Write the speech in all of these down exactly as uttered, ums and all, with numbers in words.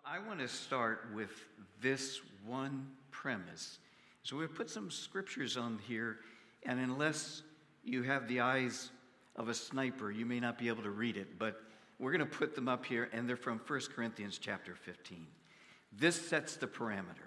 I want to start with this one premise. So we've put some scriptures on here, and unless you have the eyes of a sniper, you may not be able to read it, but we're going to put them up here, and they're from First Corinthians chapter fifteen. This sets the parameter.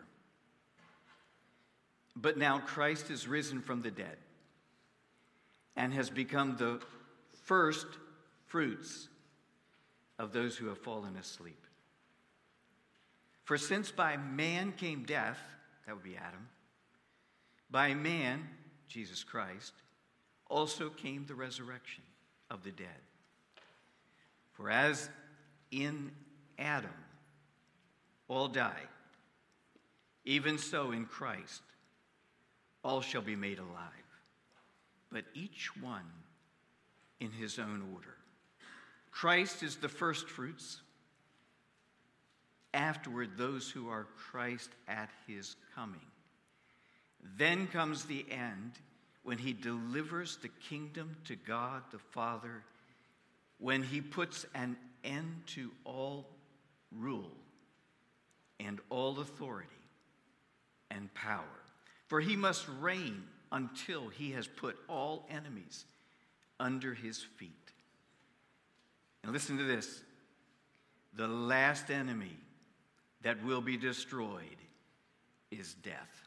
But now Christ is risen from the dead and has become the first fruits of those who have fallen asleep. For since by man came death, that would be Adam, by man, Jesus Christ, also came the resurrection of the dead. For as in Adam all die, even so in Christ all shall be made alive, but each one in his own order. Christ is the first fruits. Afterward, those who are Christ at his coming. Then comes the end, when he delivers the kingdom to God the Father, when he puts an end to all rule and all authority and power. For he must reign until he has put all enemies under his feet. And listen to this. The last enemy that will be destroyed is death.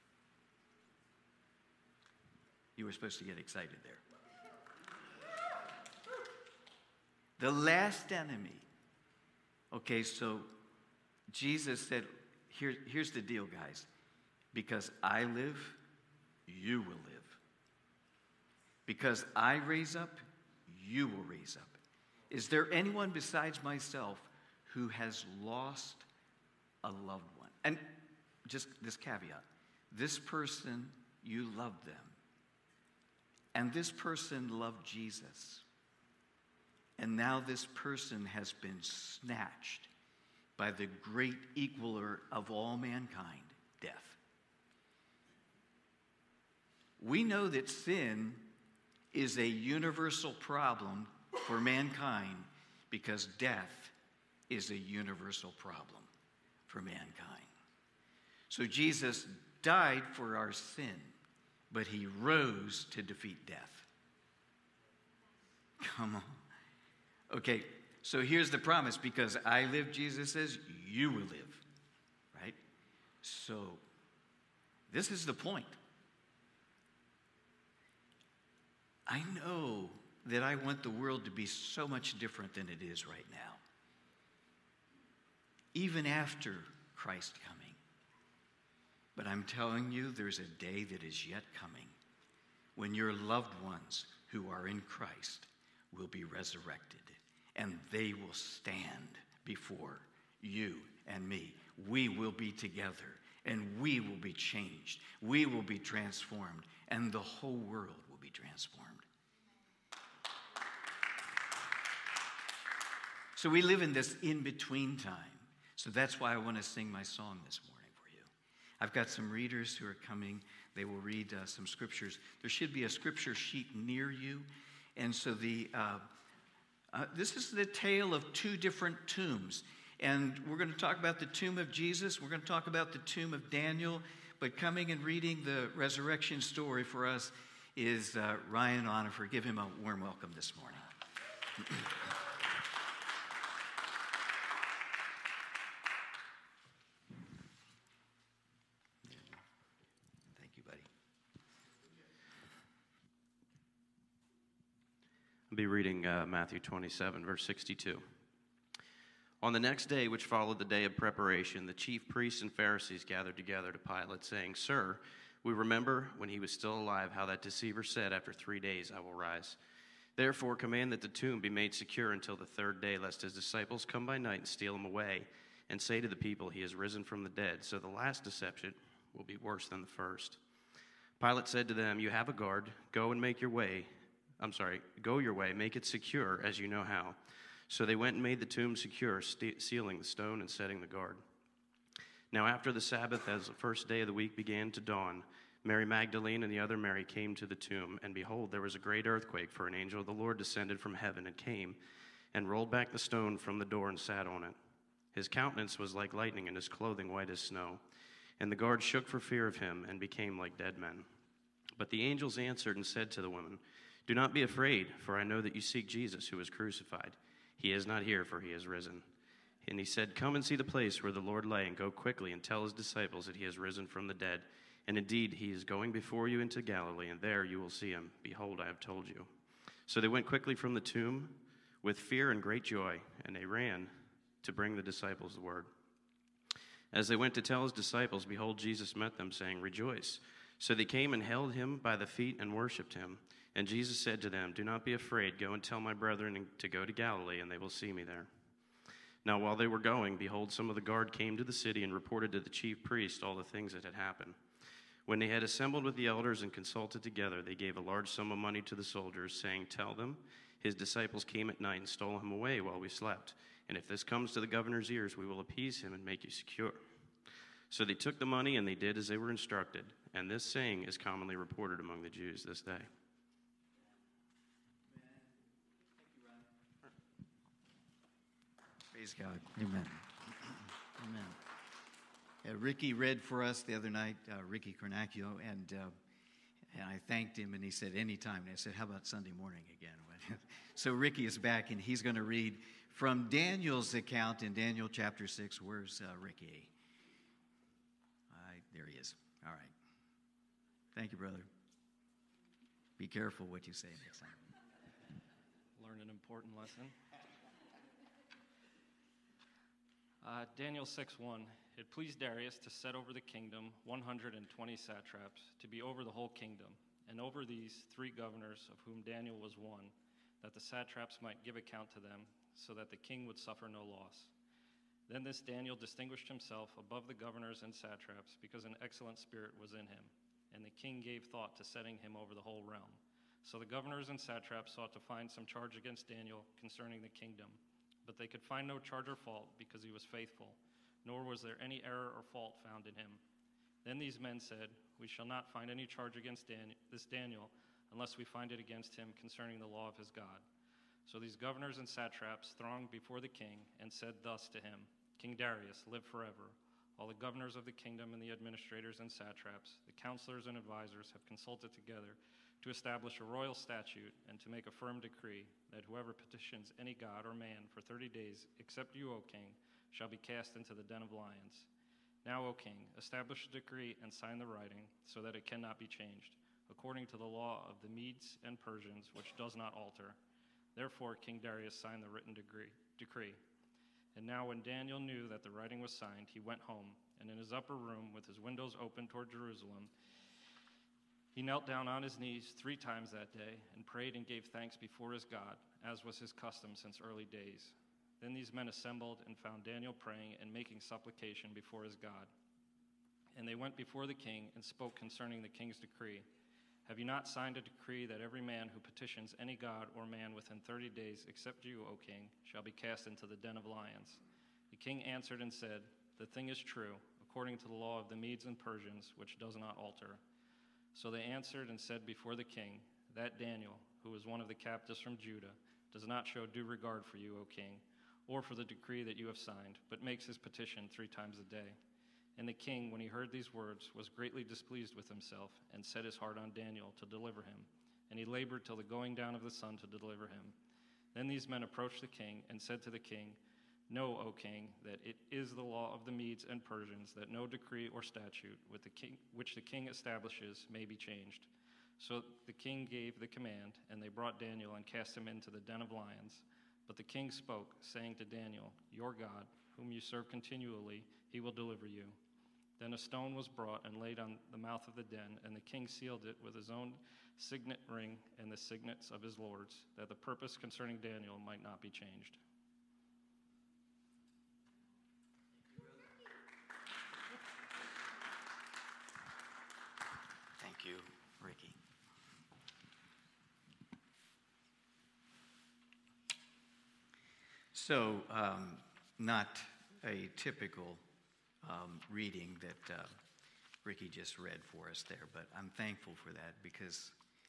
You were supposed to get excited there. The last enemy. Okay, so Jesus said, Here, here's the deal, guys. Because I live, you will live. Because I raise up, you will raise up. Is there anyone besides myself who has lost a loved one? And just this caveat. This person, you loved them. And this person loved Jesus. And now this person has been snatched by the great equaler of all mankind, death. We know that sin is a universal problem for mankind because death is a universal problem for mankind. So Jesus died for our sin, but he rose to defeat death. Come on. Okay, so here's the promise. Because I live, Jesus says, you will live. Right? So this is the point. I know that I want the world to be so much different than it is right now. Even after Christ coming. But I'm telling you, there's a day that is yet coming when your loved ones who are in Christ will be resurrected, and they will stand before you and me. We will be together, and we will be changed. We will be transformed, and the whole world will be transformed. So we live in this in-between time. So that's why I want to sing my song this morning for you. I've got some readers who are coming. They will read uh, some scriptures. There should be a scripture sheet near you. And so the uh, uh, this is the tale of two different tombs. And we're going to talk about the tomb of Jesus. We're going to talk about the tomb of Daniel. But coming and reading the resurrection story for us is uh, Ryan Onifer. Give him a warm welcome this morning. I'll be reading uh, Matthew twenty-seven, verse sixty-two. On the next day, which followed the day of preparation, the chief priests and Pharisees gathered together to Pilate, saying, Sir, we remember when he was still alive how that deceiver said, After three days I will rise. Therefore command that the tomb be made secure until the third day, lest his disciples come by night and steal him away, and say to the people, He has risen from the dead. So the last deception will be worse than the first. Pilate said to them, You have a guard. Go and make your way. I'm sorry, go your way, make it secure as you know how. So they went and made the tomb secure, st- sealing the stone and setting the guard. Now after the Sabbath, as the first day of the week began to dawn, Mary Magdalene and the other Mary came to the tomb, and behold, there was a great earthquake, for an angel of the Lord descended from heaven and came and rolled back the stone from the door and sat on it. His countenance was like lightning, and his clothing white as snow. And the guards shook for fear of him and became like dead men. But the angels answered and said to the women, "Do not be afraid, for I know that you seek Jesus who was crucified. He is not here, for he is risen." And he said, "Come and see the place where the Lord lay, and go quickly and tell his disciples that he has risen from the dead. And indeed, he is going before you into Galilee, and there you will see him. Behold, I have told you." So they went quickly from the tomb with fear and great joy, and they ran to bring the disciples the word. As they went to tell his disciples, behold, Jesus met them, saying, "Rejoice." So they came and held him by the feet and worshipped him. And Jesus said to them, "Do not be afraid. Go and tell my brethren to go to Galilee, and they will see me there." Now while they were going, behold, some of the guard came to the city and reported to the chief priest all the things that had happened. When they had assembled with the elders and consulted together, they gave a large sum of money to the soldiers, saying, "Tell them, his disciples came at night and stole him away while we slept. And if this comes to the governor's ears, we will appease him and make you secure." So they took the money, and they did as they were instructed. And this saying is commonly reported among the Jews this day. Praise God. Amen. Amen. Uh, Ricky read for us the other night, uh, Ricky Cornacchio, and uh, and I thanked him, and he said, "Anytime." And I said, "How about Sunday morning again?" So Ricky is back, and he's going to read from Daniel's account in Daniel chapter six. Where's uh, Ricky? All right, there he is. All right. Thank you, brother. Be careful what you say next time. Learn an important lesson. Uh, Daniel six one. It pleased Darius to set over the kingdom one hundred twenty satraps, to be over the whole kingdom, and over these three governors, of whom Daniel was one, that the satraps might give account to them, so that the king would suffer no loss. Then this Daniel distinguished himself above the governors and satraps, because an excellent spirit was in him, and the king gave thought to setting him over the whole realm. So the governors and satraps sought to find some charge against Daniel concerning the kingdom, but they could find no charge or fault, because he was faithful, nor was there any error or fault found in him. Then these men said, "We shall not find any charge against Dan- this Daniel, unless we find it against him concerning the law of his God." So these governors and satraps thronged before the king and said thus to him, "King Darius, live forever. All the governors of the kingdom and the administrators and satraps, the counselors and advisors have consulted together to establish a royal statute and to make a firm decree that whoever petitions any god or man for thirty days, except you, O king, shall be cast into the den of lions. Now, O king, establish a decree and sign the writing so that it cannot be changed, according to the law of the Medes and Persians, which does not alter." Therefore King Darius signed the written degree, decree. And now when Daniel knew that the writing was signed, he went home, and in his upper room, with his windows open toward Jerusalem, he knelt down on his knees three times that day and prayed and gave thanks before his God, as was his custom since early days. Then these men assembled and found Daniel praying and making supplication before his God. And they went before the king and spoke concerning the king's decree. "Have you not signed a decree that every man who petitions any god or man within thirty days, except you, O king, shall be cast into the den of lions?" The king answered and said, "The thing is true, according to the law of the Medes and Persians, which does not alter." So they answered and said before the king, "That Daniel, who was one of the captives from Judah, does not show due regard for you, O king, or for the decree that you have signed, but makes his petition three times a day." And the king, when he heard these words, was greatly displeased with himself, and set his heart on Daniel to deliver him. And he labored till the going down of the sun to deliver him. Then these men approached the king and said to the king, "Know, O king, that it is the law of the Medes and Persians that no decree or statute with the king, which the king establishes may be changed." So the king gave the command, and they brought Daniel and cast him into the den of lions. But the king spoke, saying to Daniel, "Your God, whom you serve continually, he will deliver you." Then a stone was brought and laid on the mouth of the den, and the king sealed it with his own signet ring and the signets of his lords, that the purpose concerning Daniel might not be changed. Thank you, Ricky. So, um, not a typical um, reading that uh, Ricky just read for us there, but I'm thankful for that because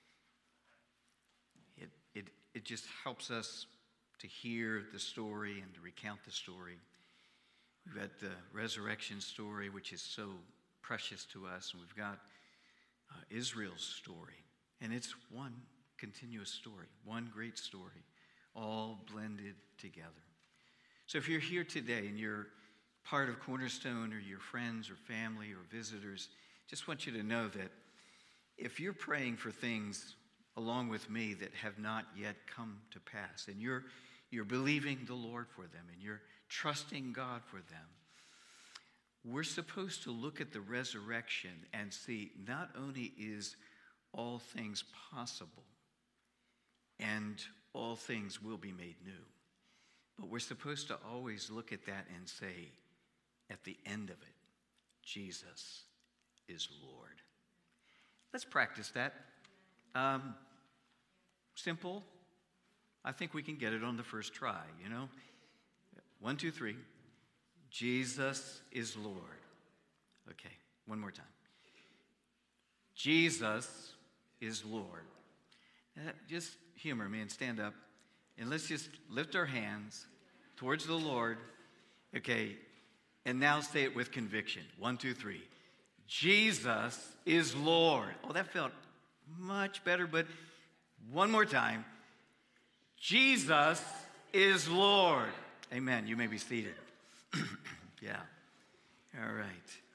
it, it, it just helps us to hear the story and to recount the story We've got the resurrection story, which is so precious to us, and we've got uh, Israel's story. And it's one continuous story, one great story, all blended together. So if you're here today and you're part of Cornerstone, or your friends or family or visitors, just want you to know that if you're praying for things along with me that have not yet come to pass, and you're you're believing the Lord for them, and you're trusting God for them, we're supposed to look at the resurrection and see not only is all things possible and all things will be made new, but we're supposed to always look at that and say, at the end of it, Jesus is Lord. Let's practice that. Um, simple. I think we can get it on the first try, you know. One, two, three. Jesus is Lord. Okay, one more time. Jesus is Lord. Uh, just humor me and stand up. And let's just lift our hands towards the Lord. Okay, and now say it with conviction. One, two, three. Jesus is Lord. Oh, that felt much better, but one more time. Jesus is Lord. Amen. You may be seated. Yeah. All right.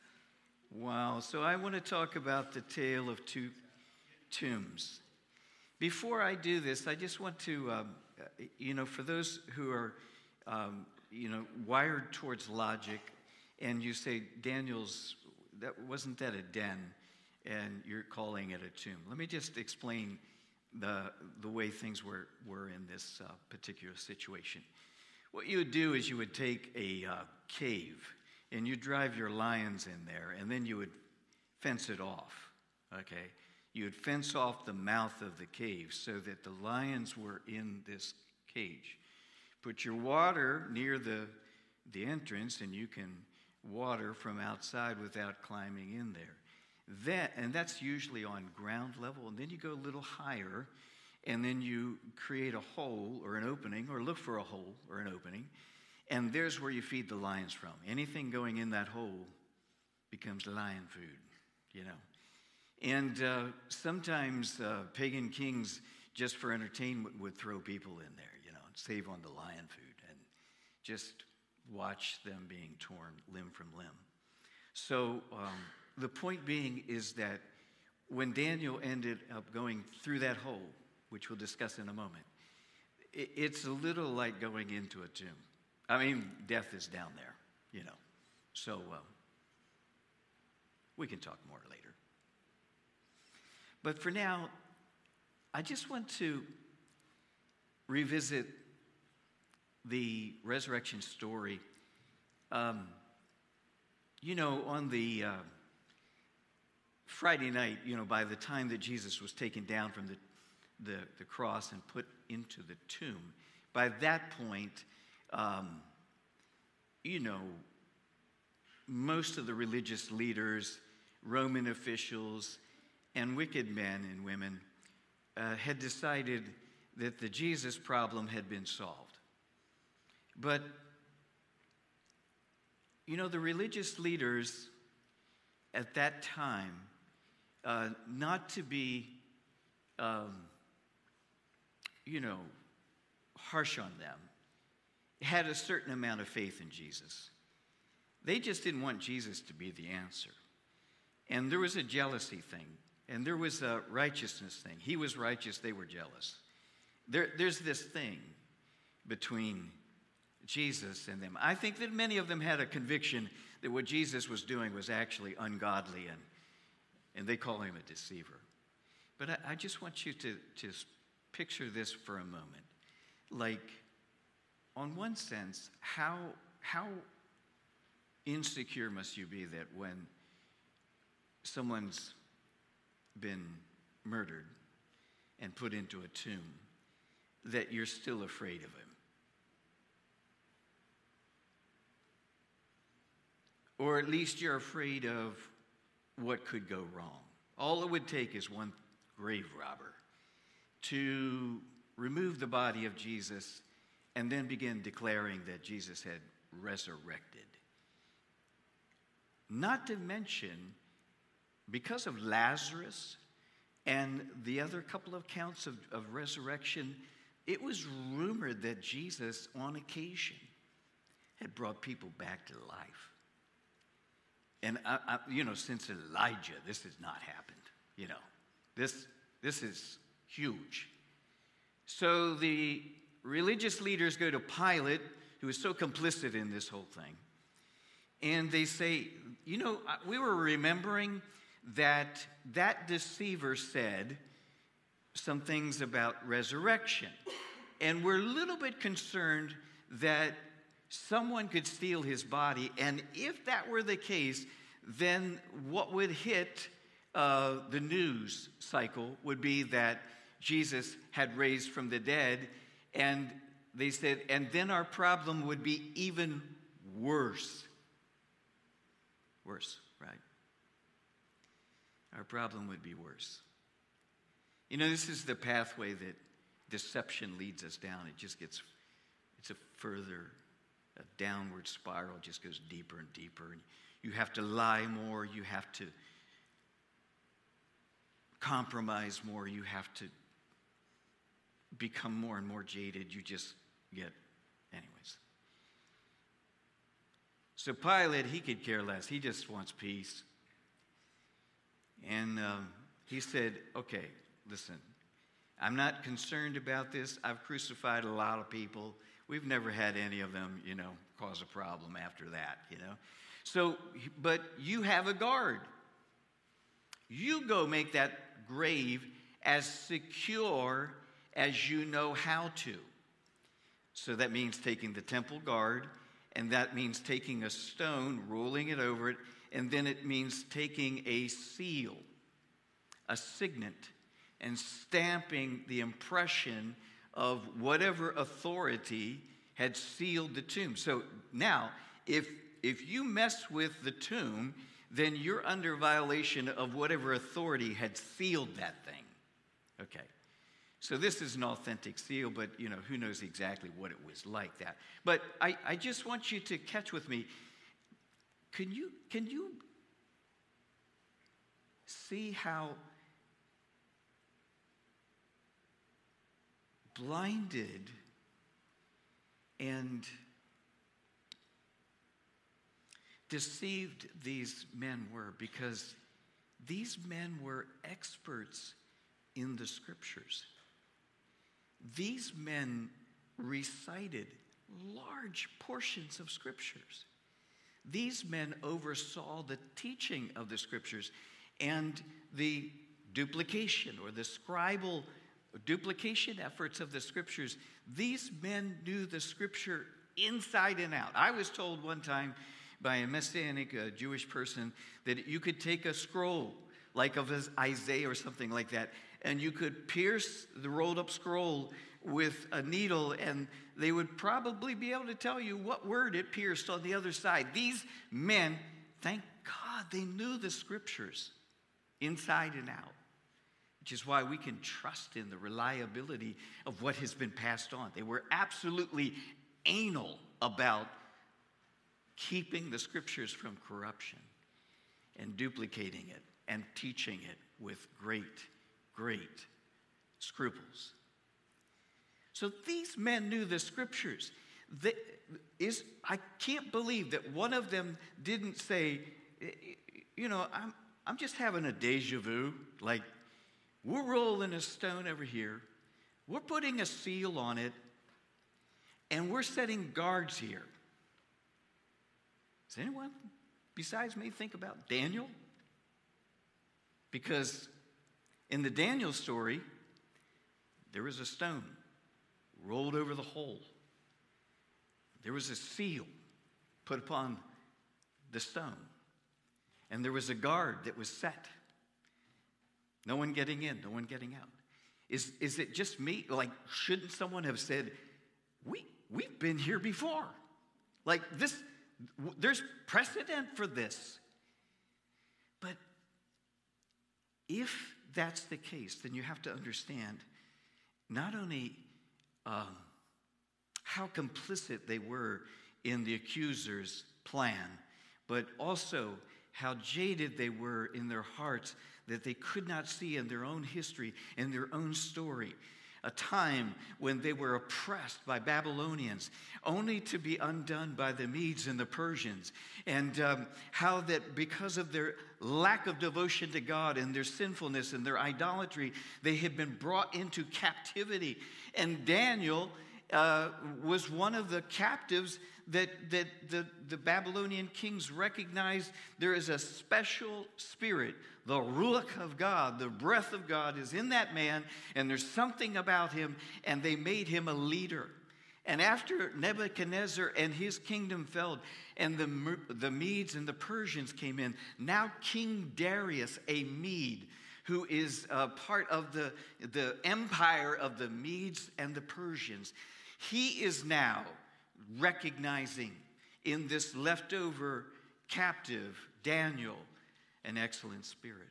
Wow. So I want to talk about the tale of two tombs. Before I do this, I just want to, um, you know, for those who are, um, you know, wired towards logic, and you say, Daniel's, that wasn't that a den, and you're calling it a tomb. Let me just explain the the way things were, were in this uh, particular situation. What you would do is you would take a uh, cave, and you'd drive your lions in there, and then you would fence it off, okay? You would fence off the mouth of the cave so that the lions were in this cage. Put your water near the, the entrance, and you can water from outside without climbing in there. That, and that's usually on ground level, and then you go a little higher, and then you create a hole or an opening, or look for a hole or an opening, and there's where you feed the lions from. Anything going in that hole becomes lion food, you know. And uh, sometimes uh, pagan kings, just for entertainment, would throw people in there, you know, and save on the lion food, and just watch them being torn limb from limb. So um, the point being is that when Daniel ended up going through that hole, which we'll discuss in a moment, it, it's a little like going into a tomb. I mean, death is down there, you know. So uh, we can talk more later. But for now, I just want to revisit the resurrection story. Um, you know, on the uh, Friday night, you know, by the time that Jesus was taken down from the, the, the cross and put into the tomb, by that point, um, you know, most of the religious leaders, Roman officials, and wicked men and women uh, had decided that the Jesus problem had been solved. But, you know, the religious leaders at that time, uh, not to be, um, you know, harsh on them, had a certain amount of faith in Jesus. They just didn't want Jesus to be the answer. And there was a jealousy thing. And there was a righteousness thing. He was righteous, they were jealous. There, there's this thing between Jesus and them. I think that many of them had a conviction that what Jesus was doing was actually ungodly, and, and they call him a deceiver. But I, I just want you to just picture this for a moment. Like, on one sense, how, how insecure must you be that when someone's been murdered and put into a tomb, that you're still afraid of him? Or at least you're afraid of what could go wrong. All it would take is one grave robber to remove the body of Jesus and then begin declaring that Jesus had resurrected. not to mention, because of Lazarus and the other couple of counts of, of resurrection, it was rumored that Jesus, on occasion, had brought people back to life. And, I, I, you know, since Elijah, this has not happened. You know, this, this is huge. So the religious leaders go to Pilate, who is so complicit in this whole thing, and they say, you know, we were remembering that that deceiver said some things about resurrection, and we're a little bit concerned that someone could steal his body, and if that were the case, then what would hit uh, the news cycle would be that Jesus had raised from the dead, and they said, and then our problem would be even worse. Worse, right? Our problem would be worse. You know, this is the pathway that deception leads us down. It just gets, it's a further, a downward spiral, just goes deeper and deeper. And you have to lie more. You have to compromise more. You have to become more and more jaded. You just get, anyways. So Pilate, he could care less. He just wants peace. And um, he said, okay, listen, I'm not concerned about this. I've crucified a lot of people. We've never had any of them, you know, cause a problem after that, you know. So, but you have a guard. You go make that grave as secure as you know how to. So that means taking the temple guard, and that means taking a stone, rolling it over it, and then it means taking a seal, a signet, and stamping the impression of whatever authority had sealed the tomb. So now, if, if you mess with the tomb, then you're under violation of whatever authority had sealed that thing. Okay. So this is an authentic seal, but, you know, who knows exactly what it was like that. But I, I just want you to catch with me. Can you, can you see how blinded and deceived these men were? Because these men were experts in the scriptures. These men recited large portions of scriptures. These men oversaw the teaching of the scriptures and the duplication or the scribal duplication efforts of the scriptures. These men knew the scripture inside and out. I was told one time by a Messianic uh, Jewish person that you could take a scroll like of Isaiah or something like that, and you could pierce the rolled up scroll with a needle, and they would probably be able to tell you what word it pierced on the other side. These men, thank God, they knew the scriptures inside and out, which is why we can trust in the reliability of what has been passed on. They were absolutely anal about keeping the scriptures from corruption and duplicating it and teaching it with great, great scruples. So these men knew the scriptures. They, is, I can't believe that one of them didn't say, you know, I'm, I'm just having a deja vu. Like, we're rolling a stone over here. We're putting a seal on it. And we're setting guards here. Does anyone besides me think about Daniel? Because in the Daniel story, there was a stone rolled over the hole. There was a seal put upon the stone. And there was a guard that was set. No one getting in, no one getting out. Is, is it just me? Like, shouldn't someone have said, we, we've been here before. Like this, there's precedent for this. But if that's the case, then you have to understand not only um, how complicit they were in the accuser's plan, but also how jaded they were in their hearts, that they could not see in their own history, in their own story, a time when they were oppressed by Babylonians, only to be undone by the Medes and the Persians, and um, how that because of their lack of devotion to God and their sinfulness and their idolatry, they had been brought into captivity. And Daniel uh, was one of the captives that, that the, the Babylonian kings recognized. There is a special spirit, the Ruach of God, the breath of God is in that man, and there's something about him, and they made him a leader. And after Nebuchadnezzar and his kingdom fell, and the, the Medes and the Persians came in, now King Darius, a Mede, who is uh, part of the, the empire of the Medes and the Persians, he is now recognizing in this leftover captive, Daniel, an excellent spirit.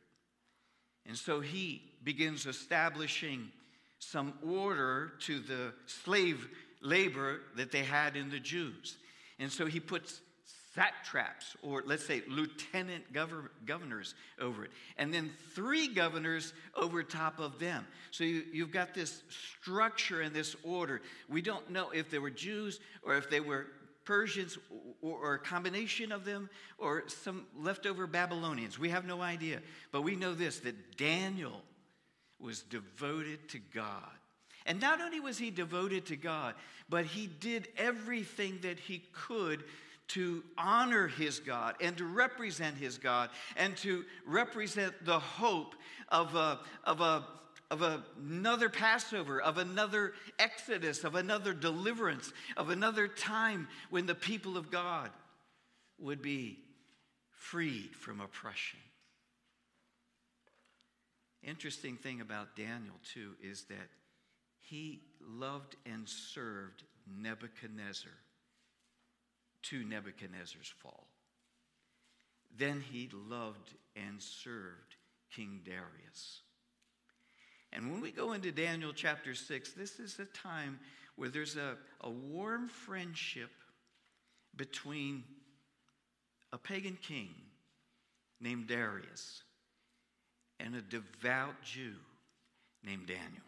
And so he begins establishing some order to the slave labor that they had in the Jews. And so he puts satraps, or let's say lieutenant governor, governors over it, and then three governors over top of them. So you, you've got this structure and this order. We don't know if they were Jews or if they were Persians or, or a combination of them or some leftover Babylonians. We have no idea. But we know this, that Daniel was devoted to God. And not only was he devoted to God, but he did everything that he could to honor his God and to represent his God and to represent the hope of a, of a, of a, another Passover, of another Exodus, of another deliverance, of another time when the people of God would be freed from oppression. Interesting thing about Daniel, too, is that he loved and served Nebuchadnezzar to Nebuchadnezzar's fall. Then he loved and served King Darius. And when we go into Daniel chapter six, this is a time where there's a, a warm friendship between a pagan king named Darius and a devout Jew named Daniel.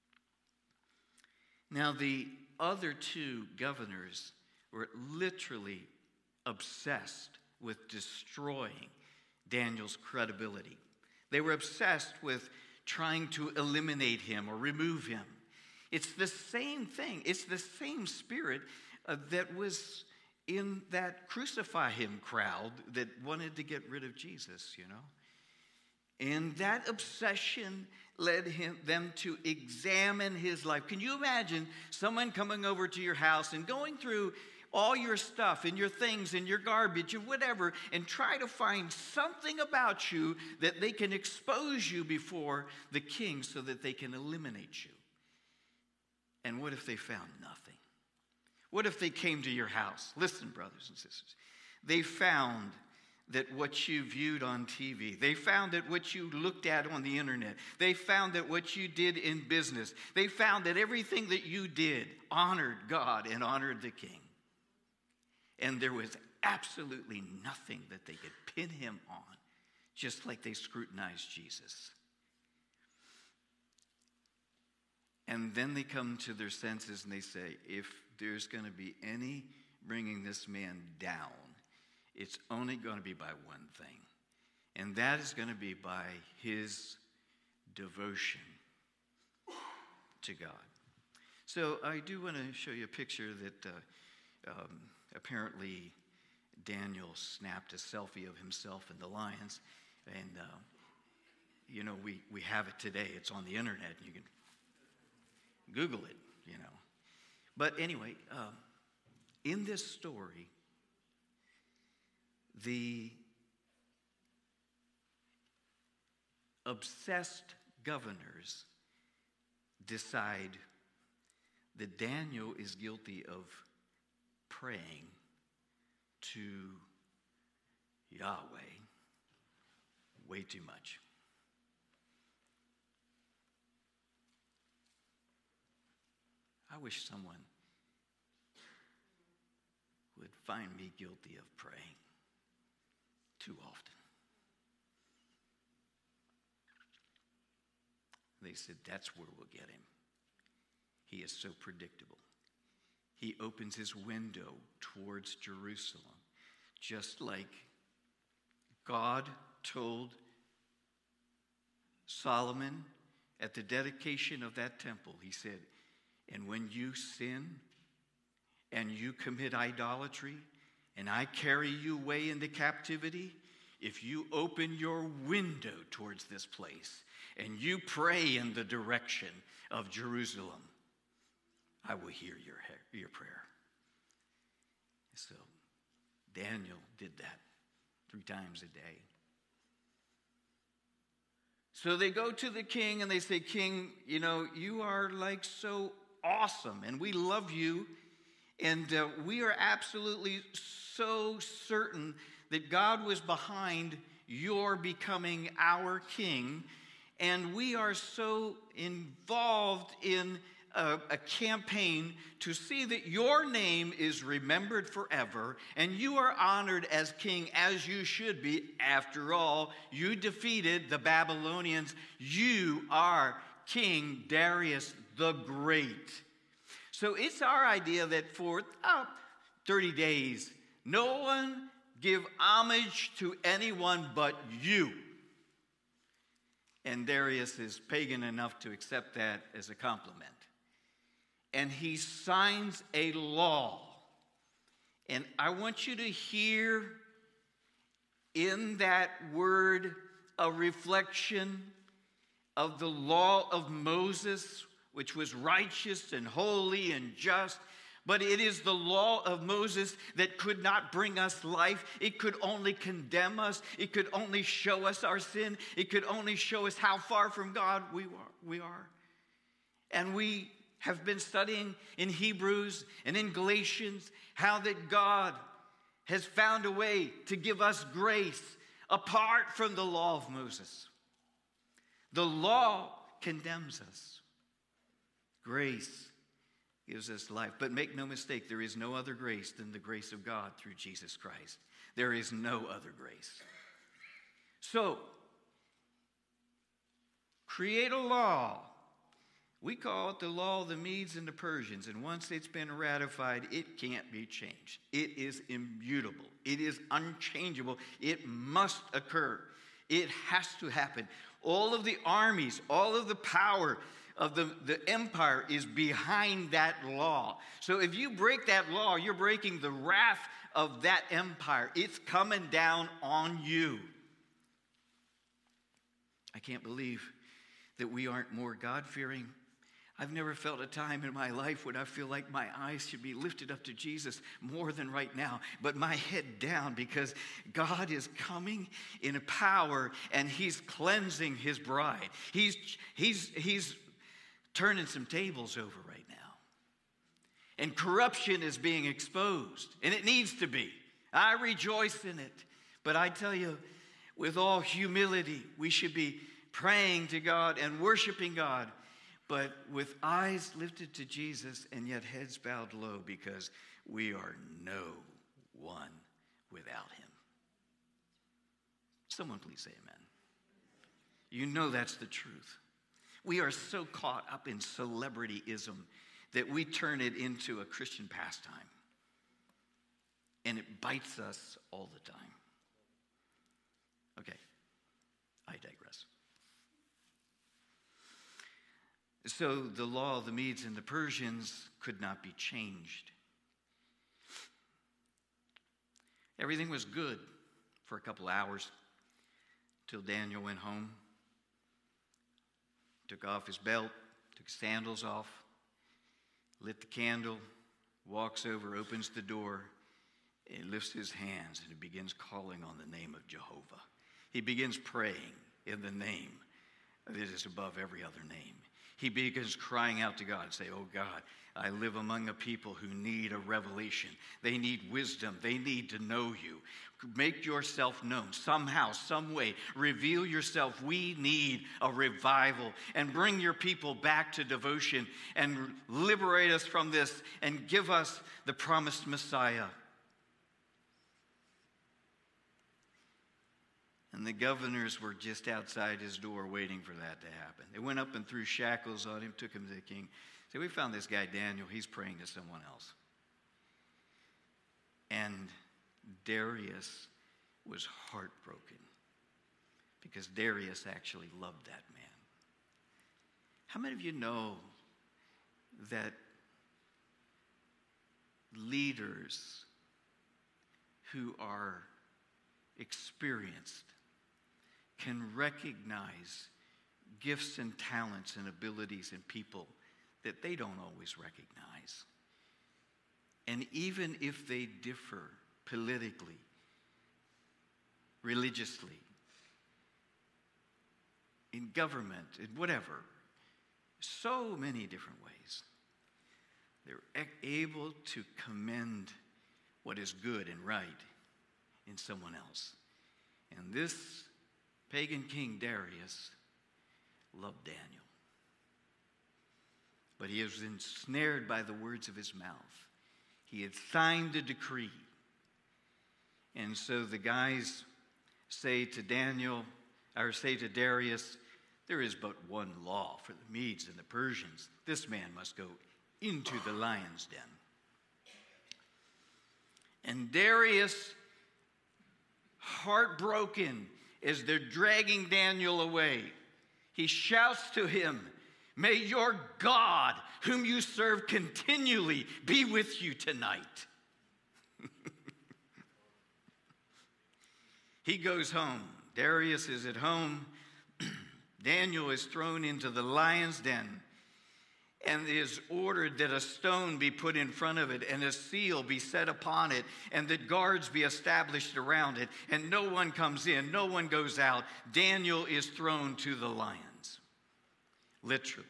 Now, the other two governors were literally obsessed with destroying Daniel's credibility. They were obsessed with trying to eliminate him or remove him. It's the same thing. It's the same spirit uh, that was in that crucify him crowd that wanted to get rid of Jesus, you know. And that obsession led him, them to examine his life. Can you imagine someone coming over to your house and going through all your stuff and your things and your garbage and whatever and try to find something about you that they can expose you before the king so that they can eliminate you? And what if they found nothing? What if they came to your house? Listen, brothers and sisters. They found that what you viewed on T V, they found that what you looked at on the internet, they found that what you did in business, they found that everything that you did honored God and honored the king. And there was absolutely nothing that they could pin him on, just like they scrutinized Jesus. And then they come to their senses and they say, if there's going to be any bringing this man down, it's only going to be by one thing. And that is going to be by his devotion to God. So I do want to show you a picture that uh, um, apparently Daniel snapped a selfie of himself and the lions. And, uh, you know, we, we have it today. It's on the internet. You can Google it, you know. But anyway, um, in this story, the obsessed governors decide that Daniel is guilty of praying to Yahweh way too much. I wish someone would find me guilty of praying too often. They said, that's where we'll get him. He is so predictable. He opens his window towards Jerusalem, just like God told Solomon at the dedication of that temple. He said, and when you sin and you commit idolatry and I carry you away into captivity, if you open your window towards this place and you pray in the direction of Jerusalem, I will hear your, your prayer. So Daniel did that three times a day. So they go to the king and they say, King, you know, you are like so awesome and we love you. And uh, we are absolutely so certain that God was behind your becoming our king. And we are so involved in a, a campaign to see that your name is remembered forever and you are honored as king, as you should be. After all, you defeated the Babylonians. You are King Darius the Great. So it's our idea that for oh, thirty days, no one give homage to anyone but you. And Darius is pagan enough to accept that as a compliment. And he signs a law. And I want you to hear in that word a reflection of the law of Moses, which was righteous and holy and just. But it is the law of Moses that could not bring us life. It could only condemn us. It could only show us our sin. It could only show us how far from God we are. We are. And we have been studying in Hebrews and in Galatians how that God has found a way to give us grace apart from the law of Moses. The law condemns us. Grace gives us life. But make no mistake, there is no other grace than the grace of God through Jesus Christ. There is no other grace. So, create a law. We call it the law of the Medes and the Persians. And once it's been ratified, it can't be changed. It is immutable. It is unchangeable. It must occur. It has to happen. All of the armies, all of the power of the, the empire is behind that law. So if you break that law, you're breaking the wrath of that empire. It's coming down on you. I can't believe that we aren't more God-fearing. I've never felt a time in my life when I feel like my eyes should be lifted up to Jesus more than right now, but my head down, because God is coming in power and he's cleansing his bride. He's, he's, he's turning some tables over right now. And corruption is being exposed, and it needs to be. I rejoice in it. But I tell you, with all humility, we should be praying to God and worshiping God, but with eyes lifted to Jesus and yet heads bowed low, because we are no one without him. Someone please say amen. You know that's the truth. We are so caught up in celebrityism that we turn it into a Christian pastime. And it bites us all the time. Okay, I digress. So the law of the Medes and the Persians could not be changed. Everything was good for a couple hours till Daniel went home, took off his belt, took his sandals off, lit the candle, walks over, opens the door, and lifts his hands and he begins calling on the name of Jehovah. He begins praying in the name that is above every other name. He begins crying out to God and say, oh God, I live among a people who need a revelation. They need wisdom. They need to know you. Make yourself known somehow, some way. Reveal yourself. We need a revival, and bring your people back to devotion and liberate us from this and give us the promised Messiah. And the governors were just outside his door waiting for that to happen. They went up and threw shackles on him, took him to the king. Said, we found this guy Daniel. He's praying to someone else. And Darius was heartbroken because Darius actually loved that man. How many of you know that leaders who are experienced can recognize gifts and talents and abilities in people that they don't always recognize? And even if they differ politically, religiously, in government, in whatever, so many different ways, they're able to commend what is good and right in someone else. And this pagan king Darius loved Daniel. But he was ensnared by the words of his mouth. He had signed a decree. And so the guys say to Daniel, or say to Darius, there is but one law for the Medes and the Persians. This man must go into the lion's den. And Darius, heartbroken as they're dragging Daniel away, he shouts to him, may your God, whom you serve continually, be with you tonight. He goes home. Darius is at home. Daniel is thrown into the lion's den, and is ordered that a stone be put in front of it and a seal be set upon it and that guards be established around it, and no one comes in, no one goes out. Daniel is thrown to the lions, literally.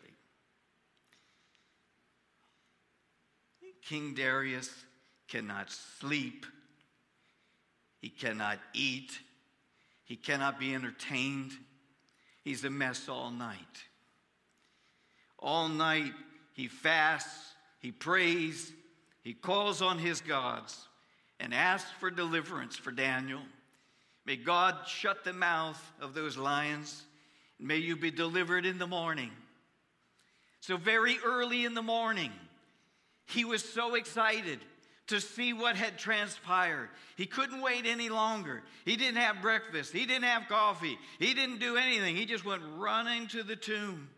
King Darius cannot sleep. He cannot eat. He cannot be entertained. He's a mess all night. All night he fasts, he prays, he calls on his gods and asks for deliverance for Daniel. May God shut the mouth of those lions. May you be delivered in the morning. So very early in the morning, he was so excited to see what had transpired. He couldn't wait any longer. He didn't have breakfast. He didn't have coffee. He didn't do anything. He just went running to the tomb.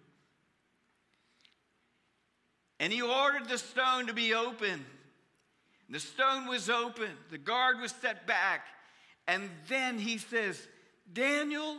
And he ordered the stone to be opened. The stone was open. The guard was set back. And then he says, Daniel,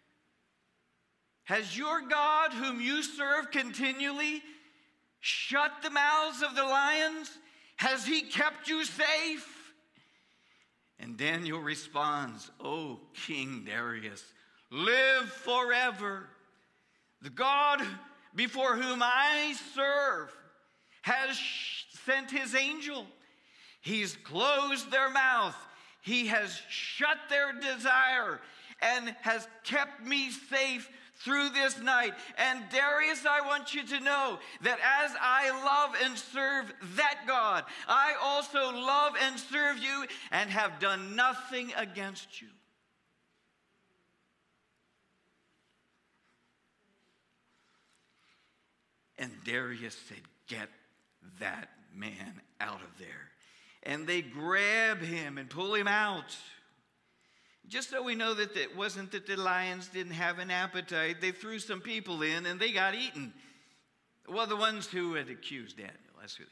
has your God, whom you serve continually, shut the mouths of the lions? Has he kept you safe? And Daniel responds, O King Darius, live forever. The God before whom I serve has sent his angel. He's closed their mouth. He has shut their desire and has kept me safe through this night. And Darius, I want you to know that as I love and serve that God, I also love and serve you and have done nothing against you. And Darius said, get that man out of there. And they grab him and pull him out. Just so we know that it wasn't that the lions didn't have an appetite. They threw some people in and they got eaten. Well, the ones who had accused Daniel. That's who they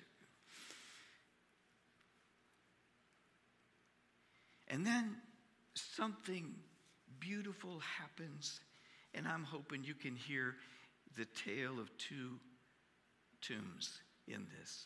were. And then something beautiful happens. And I'm hoping you can hear the tale of two tombs in this.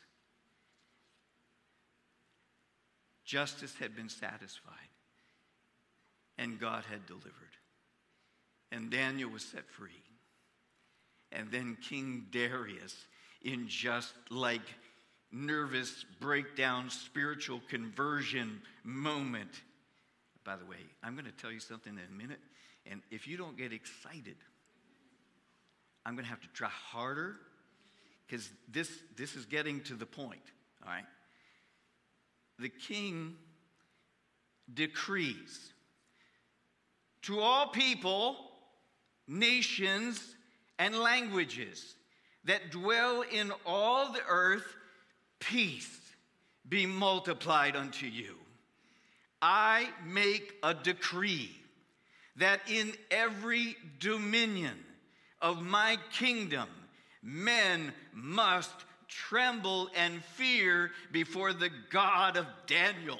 Justice had been satisfied. And God had delivered. And Daniel was set free. And then King Darius, in just like nervous breakdown, spiritual conversion moment. By the way, I'm going to tell you something in a minute. And if you don't get excited, I'm going to have to try harder. Because this, this is getting to the point. All right. The king decrees to all people, nations, and languages that dwell in all the earth, peace be multiplied unto you. I make a decree that in every dominion of my kingdom, men must tremble and fear before the God of Daniel.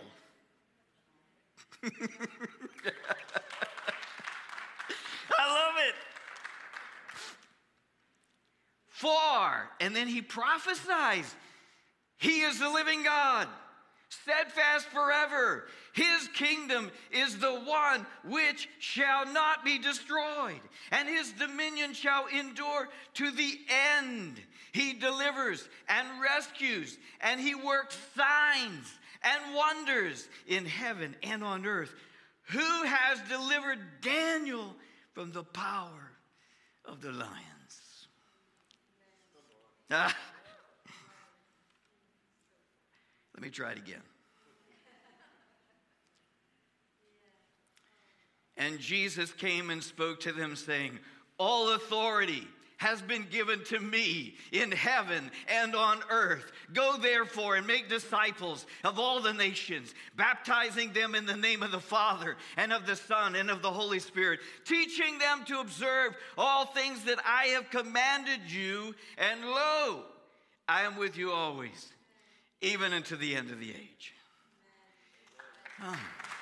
I love it. For, and then he prophesies, he is the living God, steadfast forever. His kingdom is the one which shall not be destroyed, and his dominion shall endure to the end. He delivers and rescues, and he works signs and wonders in heaven and on earth. Who has delivered Daniel from the power of the lions? Ah. Let me try it again. And Jesus came and spoke to them, saying, all authority has been given to me in heaven and on earth. Go therefore and make disciples of all the nations, baptizing them in the name of the Father and of the Son and of the Holy Spirit, teaching them to observe all things that I have commanded you. And lo, I am with you always, even unto the end of the age. Oh.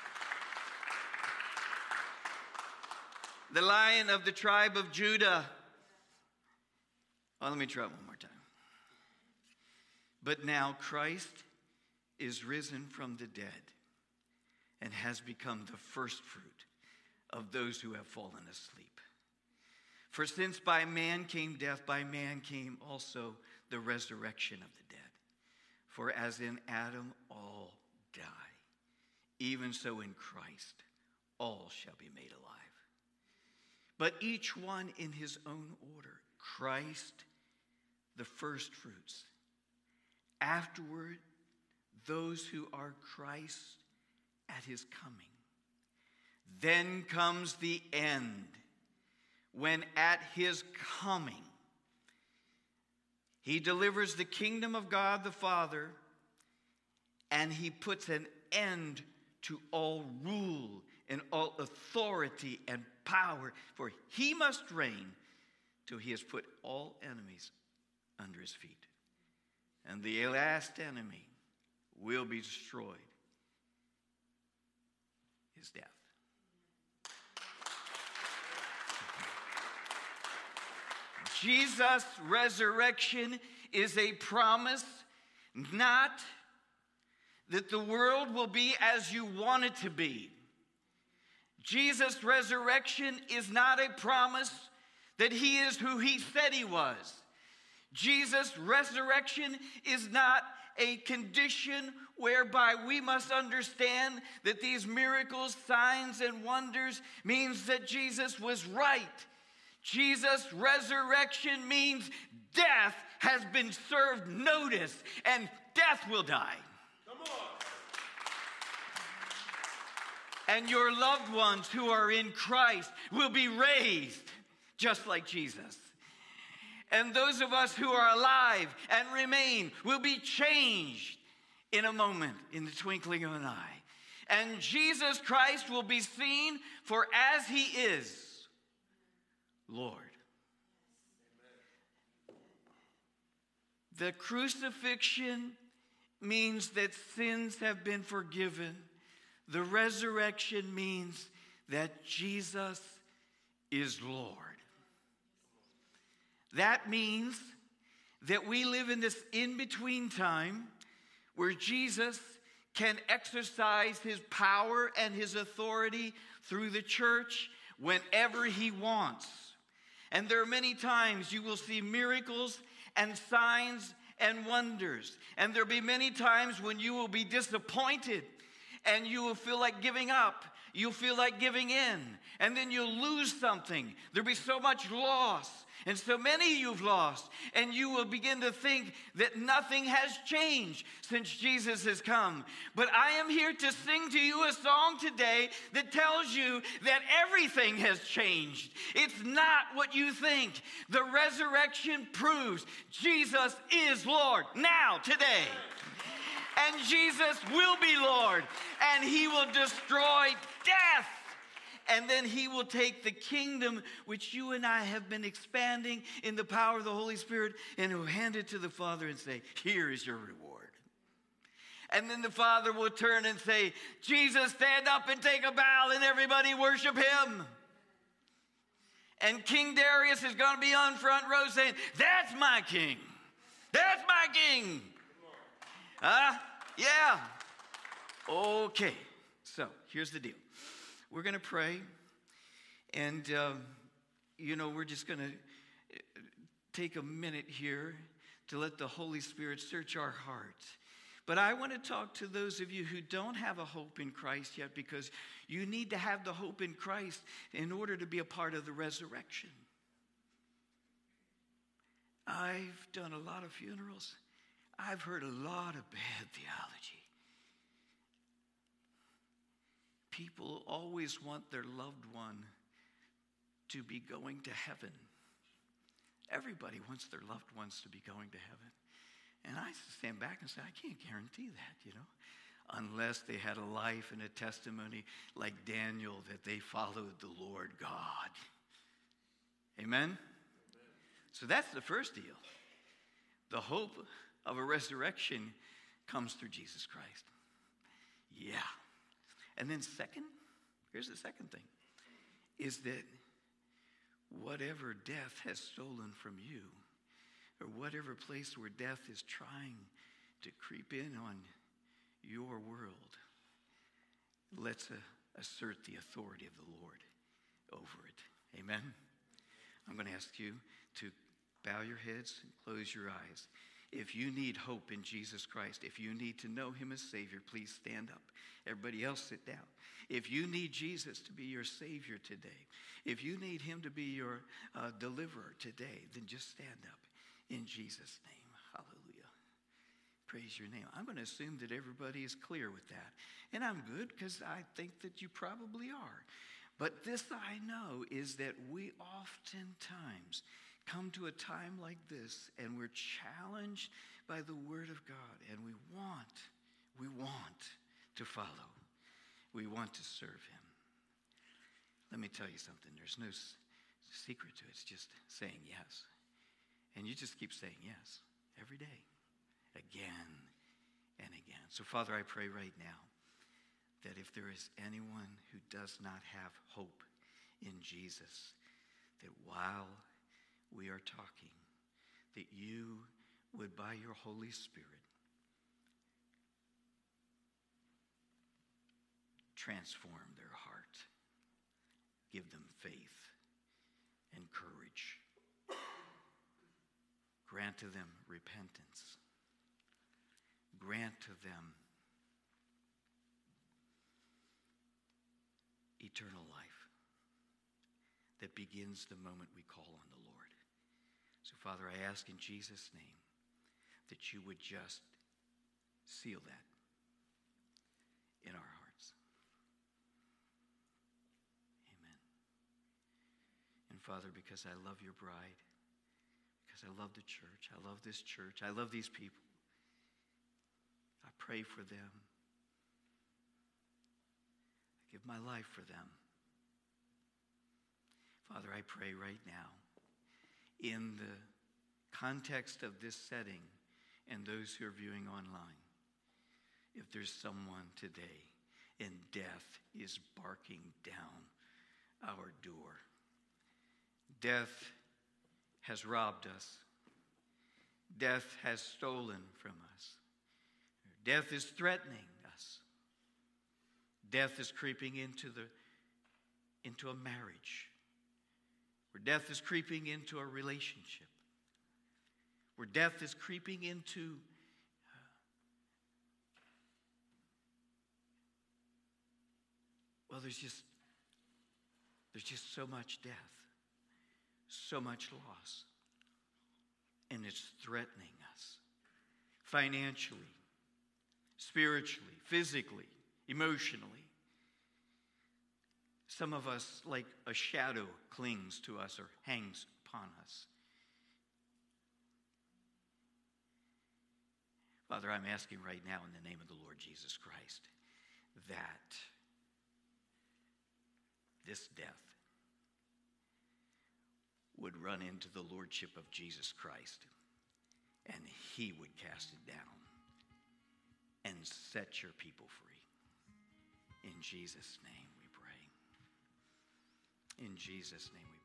The Lion of the tribe of Judah. Oh, let me try it one more time. But now Christ is risen from the dead and has become the first fruit of those who have fallen asleep. For since by man came death, by man came also the resurrection of the dead. For as in Adam all die, even so in Christ all shall be made alive. But each one in his own order. Christ, the first fruits. Afterward, those who are Christ at his coming. Then comes the end, when at his coming, he delivers the kingdom of God the Father, and he puts an end to all rule and all authority and power, for he must reign till he has put all enemies under his feet. And the last enemy will be destroyed, his death. Jesus' resurrection is a promise, not that the world will be as you want it to be. Jesus' resurrection is not a promise that he is who he said he was. Jesus' resurrection is not a condition whereby we must understand that these miracles, signs, and wonders means that Jesus was right. Jesus' resurrection means death has been served notice and death will die. Come on. And your loved ones who are in Christ will be raised just like Jesus. And those of us who are alive and remain will be changed in a moment, in the twinkling of an eye. And Jesus Christ will be seen for as he is, Lord. The crucifixion means that sins have been forgiven. The resurrection means that Jesus is Lord. That means that we live in this in-between time where Jesus can exercise his power and his authority through the church whenever he wants. And there are many times you will see miracles and signs and wonders. And there will be many times when you will be disappointed and you will feel like giving up you'll feel like giving in, and then you'll lose something. There'll be so much loss, and so many you've lost, and you will begin to think that nothing has changed since Jesus has come. But I am here to sing to you a song today that tells you that everything has changed. It's not what you think. The resurrection proves Jesus is Lord now, today. And Jesus will be Lord, and he will destroy death. And then he will take the kingdom which you and I have been expanding in the power of the Holy Spirit, and he'll hand it to the Father and say, here is your reward. And then the Father will turn and say, Jesus, stand up and take a bow, and everybody worship him. And King Darius is going to be on front row saying, that's my king. That's my king. Huh? Yeah. Okay. So here's the deal. We're going to pray, and, um, you know, we're just going to take a minute here to let the Holy Spirit search our hearts. But I want to talk to those of you who don't have a hope in Christ yet, because you need to have the hope in Christ in order to be a part of the resurrection. I've done a lot of funerals. I've heard a lot of bad theology. People always want their loved one to be going to heaven. Everybody wants their loved ones to be going to heaven. And I stand back and say, I can't guarantee that, you know, unless they had a life and a testimony like Daniel that they followed the Lord God. Amen? Amen. So that's the first deal. The hope of a resurrection comes through Jesus Christ. Yeah. And then second, here's the second thing, is that whatever death has stolen from you, or whatever place where death is trying to creep in on your world, let's uh, assert the authority of the Lord over it. Amen? I'm going to ask you to bow your heads and close your eyes. If you need hope in Jesus Christ, if you need to know him as Savior, please stand up. Everybody else sit down. If you need Jesus to be your Savior today, if you need him to be your uh, deliverer today, then just stand up in Jesus' name. Hallelujah. Praise your name. I'm going to assume that everybody is clear with that. And I'm good, because I think that you probably are. But this I know is that we oftentimes come to a time like this, and we're challenged by the Word of God, and we want, we want to follow. We want to serve him. Let me tell you something. There's no s- secret to it. It's just saying yes. And you just keep saying yes every day, again and again. So, Father, I pray right now that if there is anyone who does not have hope in Jesus, that while we are talking, that you would, by your Holy Spirit, transform their heart, give them faith and courage, grant to them repentance, grant to them eternal life that begins the moment we call on the Lord. So, Father, I ask in Jesus' name that you would just seal that in our hearts. Amen. And Father, because I love your bride, because I love the church, I love this church, I love these people, I pray for them. I give my life for them. Father, I pray right now, in the context of this setting and those who are viewing online, if there's someone today and death is barking down our door, death has robbed us, death has stolen from us, death is threatening us, death is creeping into the into a marriage, where death is creeping into a relationship, where death is creeping into uh, well, Well, there's just, there's just so much death, so much loss, and it's threatening us financially, spiritually, physically, emotionally. Some of us, like a shadow, clings to us or hangs upon us. Father, I'm asking right now in the name of the Lord Jesus Christ that this death would run into the lordship of Jesus Christ, and he would cast it down and set your people free. In Jesus' name we pray. In Jesus' name we pray.